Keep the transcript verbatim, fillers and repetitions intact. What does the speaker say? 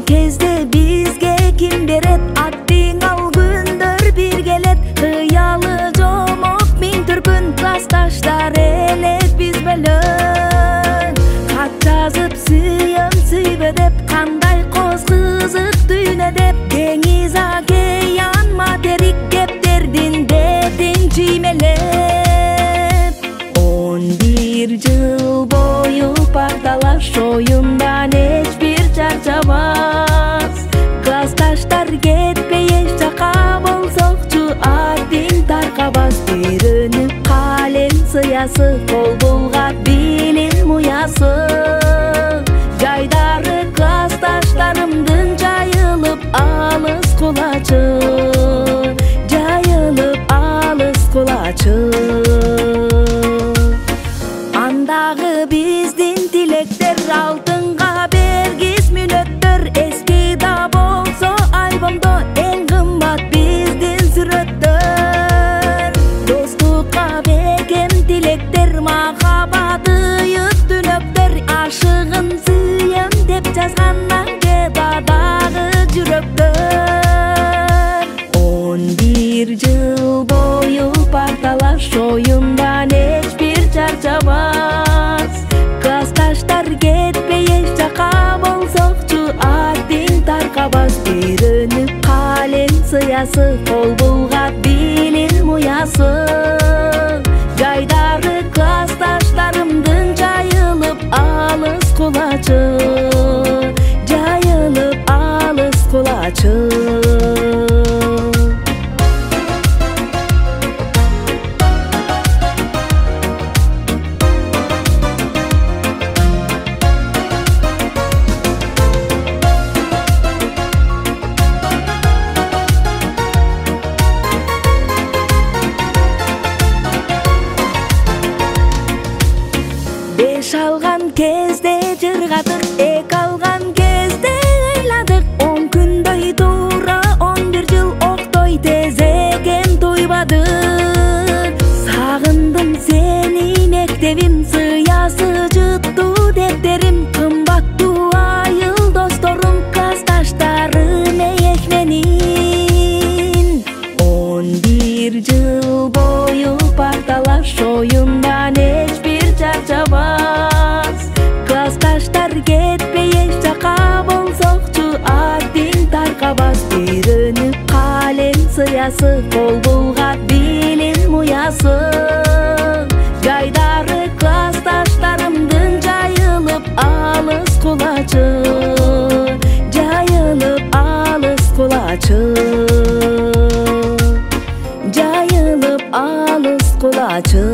кезде бизге ким берет? Аттың ал күндөр бир келет. Кыялы жомок миң түркүн классташтар элек биз бөлөн. Кат жазып сүйөм сүйбө деп, кандай коз кызык дүйнө деп. Деңиз океан материк кептердин бетин чиймелеп. Он бир жыл бою парталаш оюндан эч бир чарчабас. Классташтар кетпей эч жака болсокчу аттың таркабас. Үйрөнүп калем сыясы, кол булгап билим уясы. Жайдары классташтарымдын жайылып алыс кулачы, жайылып алыс кулачы. Андагы биздин тилектер алтынга бергиз мүнөттөр. Эски да болсо альбомдо эң кымбат биздин сүрөттөр. Достукка бекем тилектер, махабаты ыйык түнөктөр. Ашыгын сүйөм деп жазган анкетадагы жүрөктөр. Он бир жыл бою парталаш оюндан эч бир чарчабас. Классташтар кетпей эч жака болсокчу аттың таркабас. Үйрөнүп калем сыясы, кол булгап билим уясы. Жайдары классташтарымдын жайылып алыс кулачы, жайылып алыс кулачы. Беш алган кезде жыргадык, эки алган кезде ыйладык. Он күндөй туура он бир жыл октой, тез экен туйбадык. Сагындым сени мектебим, сыясы жыттуу дептерим. Кымбаттуу айыл досторум, классташтарым эек менин. Он бир жыл бою парталаш оюндан эч бир чарчабас. Классташтар кетпей эч жака болсокчу аттың таркабас. Үйрөнүп калем сыясы, кол булгап билим уясы. Жайдары классташтарымдын жайылып алыс кулачы, жайылып алыс кулачы, жайылып алыс кулачы.